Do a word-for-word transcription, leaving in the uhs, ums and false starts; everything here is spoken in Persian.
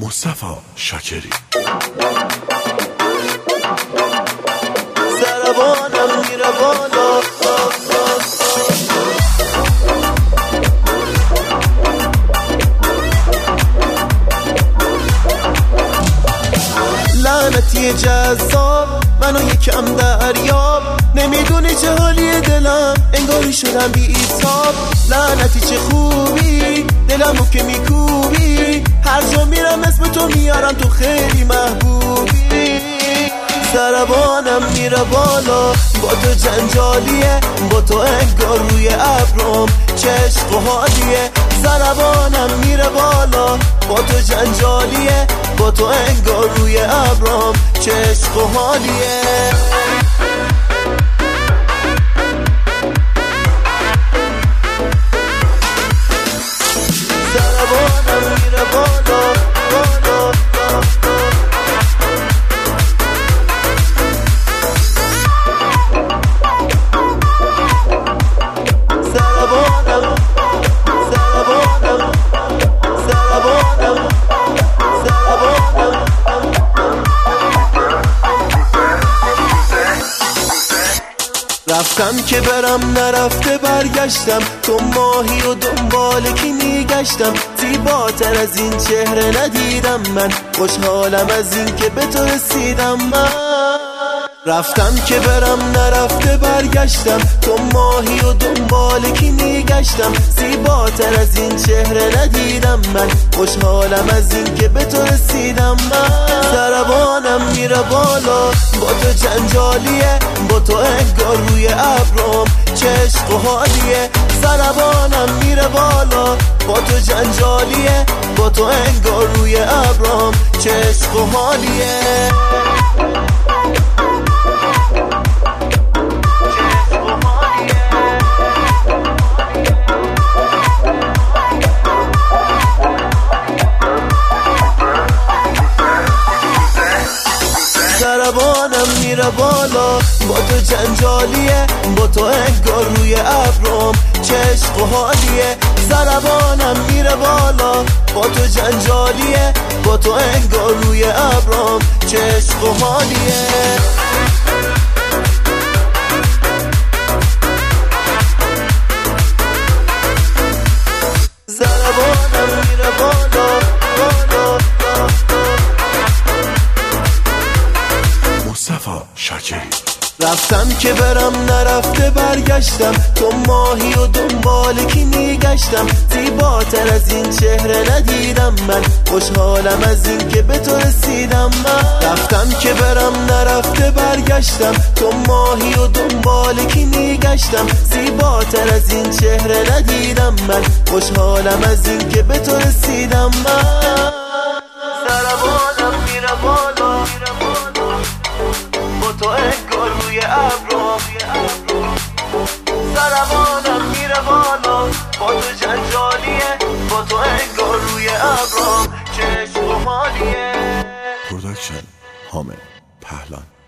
مصطفی شاکری. سربانم میره بالا، لعنتی جذاب منو یکم دریاب، نمیدونی چه حالی دلم، انگاری شدم بی ایثاب. لعنتی چه خوبی دلمو که میکوبی، هر جا میرم اسم تو میارم، تو خیلی محبوبی. سربانم میره بالا، با تو جنجالیه، با تو انگار روی ابرم چه عشق و حالیه. سربانم میره بالا، با تو جنجالیه، با تو انگار روی ابرم چه عشق و حالیه. سربانم میره بالا بالا سربانم سربانم سربانم سربانم. رفتم که برم نرفته برگشتم، تو ماهی و دنبال کی میگشتم، زیباتر از این چهره ندیدم من، خوشحالم از این که به تو رسیدم من. رفتم که برم نرفته برگشتم، تو ماهی و دنبال کی میگشتم، زیباتر از این چهره ندیدم من، خوشحالم از این که به تو رسیدم من. سربانم میره بالا، با تو جنجالیه، با تو انگار روی ابرم چه عشق و حالیه. سربانم میره بالا، با تو جنجالیه، با تو انگار روی ابرم چه عشق و حالیه. سربانم میره بالا، با تو جنجالیه، با تو انگار روی ابرم چه عشق و حالیه. سربانم میره بالا، با تو جنجالیه، با تو انگار روی ابرم چه عشق و حالیه. سربانم میره بالا بالا مصطفی شاکری. رفتم که برم نرفته برگشتم، تو ماهی و دنبال کی میگشتم، زیباتر از این چهره ندیدم من، خوشحالم از این که به تو رسیدم من. رفتم که برم نرفته برگشتم، تو ماهی و دنبال کی میگشتم، زیباتر از این چهره ندیدم من، خوشحالم از این که به تو رسیدم من. سربانم میره بالا، با تو انگار روی ابرم. سربانم میره بالا، با تو جنجالیه، با تو انگار روی ابرم چه عشق و حالیه. پروداکشن حامد پهلان.